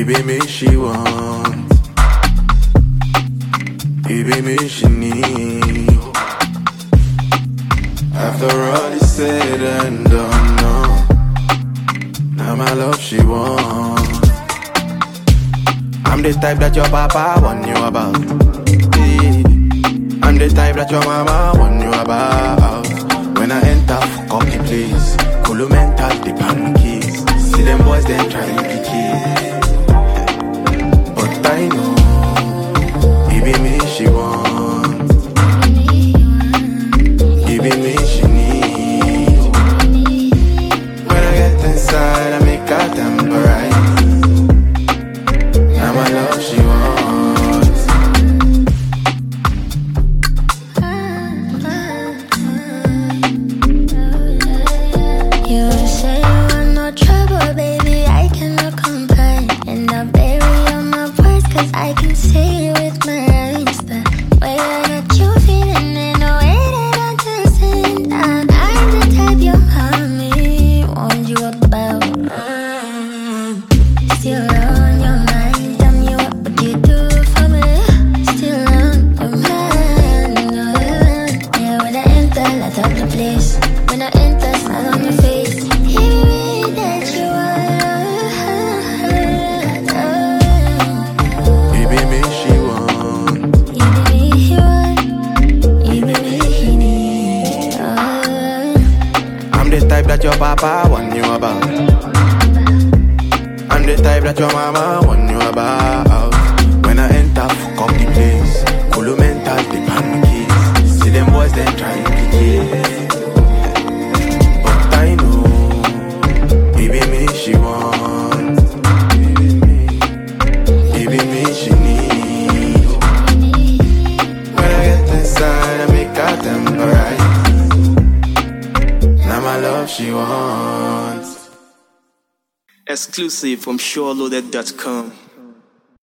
It be me she want, it be me she need. After all is said and done, no, now my love she want. I'm the type that your papa want you about. I'm the type that your mama want you about. When I enter, fuck up the place. Kulu mental, the pan keys. See them boys, them trying to be kids. But I know, it be me she want, it be me she need. When I get inside, I make her temporize. Now my love she wants. You say you want no trouble, baby, I cannot comply. And I'll bury all my words, cause I can see it with my eyes. The way that you feeling and the way that I just sing down. I'm the type your mommy warned you about. Still on your mind, tell me what would you do for me? Still on your mind, yeah, when I enter, light up the place. When I enter, smile on your face. Give me that you want. It be me she want, Even me he want, even me he need. I'm the type that your papa want you about. I'm the type that your mama want you about. When I enter, fuck up the place. Kulu mental, the pan keys. See them boys, them trying to be kids. But I know, it be me she want, it be me she need. When I get inside, I make her temporize. Now my love she wants. Exclusive from SureLoaded.com.